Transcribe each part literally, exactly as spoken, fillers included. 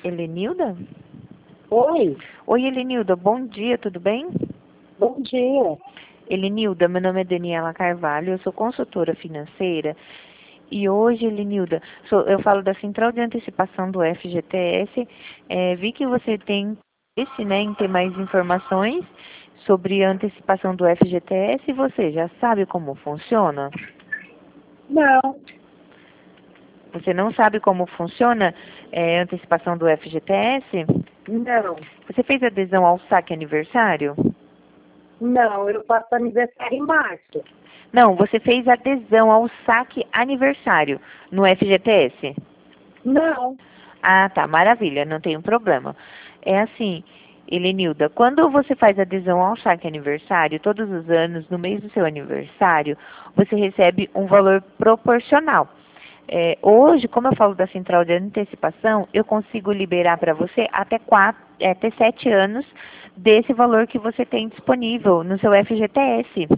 Helenilda? Oi, Oi, Helenilda, bom dia, tudo bem? bom dia. Helenilda, meu nome é Daniela Carvalho, eu sou consultora financeira e hoje, Helenilda, sou- eu falo da Central de Antecipação do F G T S. Eh, vi que você tem interesse, né, em ter mais informações sobre a antecipação do F G T S e você já sabe como funciona? Não, Você não sabe como funciona eh, a antecipação do F G T S? não, Você fez adesão ao saque aniversário? não, eu faço aniversário em março. Não, você fez adesão ao saque aniversário no F G T S? Não, Ah, tá, maravilha, não tem um problema. É assim, Helenilda, quando você faz adesão ao saque aniversário, todos os anos, no mês do seu aniversário, você recebe um valor proporcional. É, hoje, como eu falo da central de antecipação, eu consigo liberar para você até quatro, é, até sete anos desse valor que você tem disponível no seu F G T S.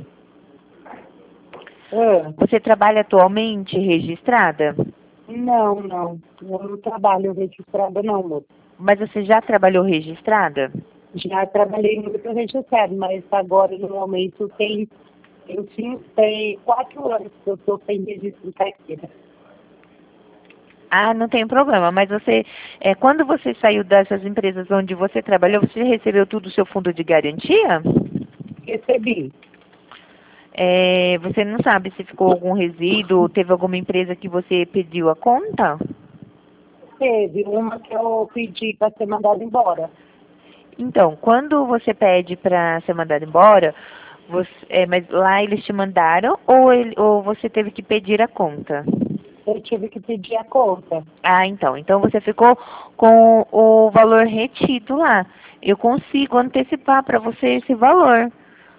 é, Você trabalha atualmente registrada? não, não, eu não trabalho registrada não, moço. Mas você já trabalhou registrada? Já trabalhei muito registrado, mas agora no momento tem, tem, cinco, tem quatro anos que eu estou sem registro em carteira. Ah, não tem problema, mas você, é, quando você saiu dessas empresas onde você trabalhou, você recebeu tudo o seu fundo de garantia? Recebi. É, você não sabe se ficou algum resíduo, teve alguma empresa que você pediu a conta? Teve uma que eu pedi para ser mandada embora. Então, quando você pede para ser mandado embora, você, é, mas lá eles te mandaram ou, ele, ou você teve que pedir a conta? Eu tive que pedir a conta. Ah, então. Então você ficou com o valor retido lá. Eu consigo antecipar para você esse valor.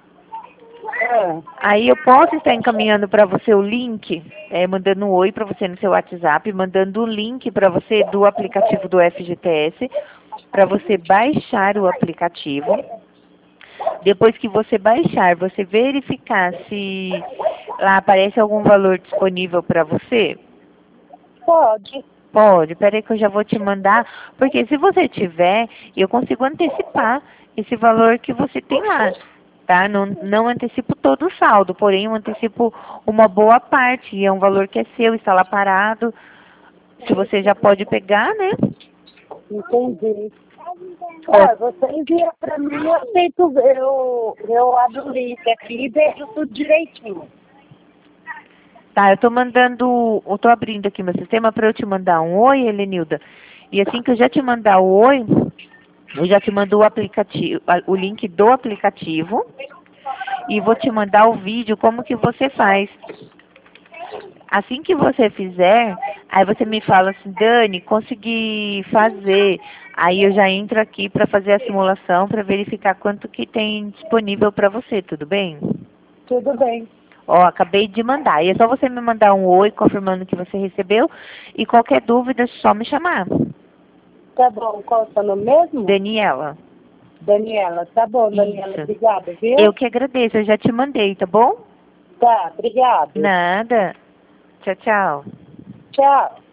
É, Aí eu posso estar encaminhando para você o link, é, mandando um oi para você no seu WhatsApp, mandando o link para você do aplicativo do F G T S, para você baixar o aplicativo. Depois que você baixar, você verificar se lá aparece algum valor disponível para você. pode. Pode, peraí que eu já vou te mandar, porque se você tiver, eu consigo antecipar esse valor que você tem lá, tá? Não, não antecipo todo o saldo, porém eu antecipo uma boa parte, e é um valor que é seu, está lá parado, que você já pode pegar, né? Entendi. Ó, Ah, você envia para mim, eu aceito, eu, eu abro o link aqui e vejo tudo direitinho. tá, eu tô mandando, eu tô abrindo aqui meu sistema para eu te mandar um oi, Helenilda, e assim que eu já te mandar o oi, eu já te mando o aplicativo, o link do aplicativo, e vou te mandar o vídeo como que você faz. Assim que você fizer, aí você me fala assim, Dani, consegui fazer. Aí eu já entro aqui para fazer a simulação para verificar quanto que tem disponível para você, tudo bem? Tudo bem. Ó, acabei de mandar. E é só você me mandar um oi confirmando que você recebeu. E qualquer dúvida, é só me chamar. Tá bom, qual é o seu nome mesmo? Daniela. Daniela, tá bom, Daniela, Isso. obrigada, viu? Eu que agradeço, eu já te mandei, tá bom? Tá, obrigado. Nada. Tchau, tchau. Tchau.